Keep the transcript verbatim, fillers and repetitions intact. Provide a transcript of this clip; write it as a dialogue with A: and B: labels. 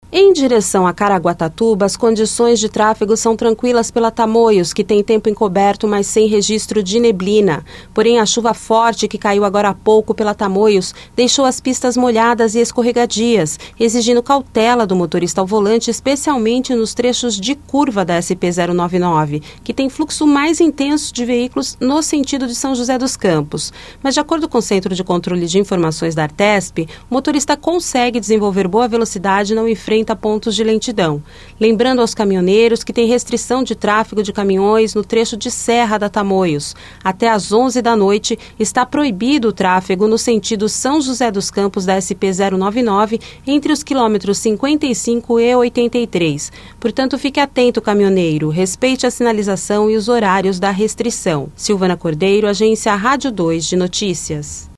A: Em direção a Caraguatatuba, as condições de tráfego são tranquilas pela Tamoios, que tem tempo encoberto, mas sem registro de neblina. Porém, a chuva forte que caiu agora há pouco pela Tamoios deixou as pistas molhadas e escorregadias, exigindo cautela do motorista ao volante, especialmente nos trechos de curva da S P zero nove nove, que tem fluxo mais intenso de veículos no sentido de São José dos Campos. Mas, de acordo com o Centro de Controle de Informações da Artesp, o motorista consegue desenvolver boa velocidade e não enfrenta pontos de lentidão. Lembrando aos caminhoneiros que tem restrição de tráfego de caminhões no trecho de Serra da Tamoios. Até às onze da noite está proibido o tráfego no sentido São José dos Campos da S P zero nove nove entre os quilômetros cinquenta e cinco e oitenta e três. Portanto, fique atento, caminhoneiro. Respeite a sinalização e os horários da restrição. Silvana Cordeiro, Agência Rádio dois de Notícias.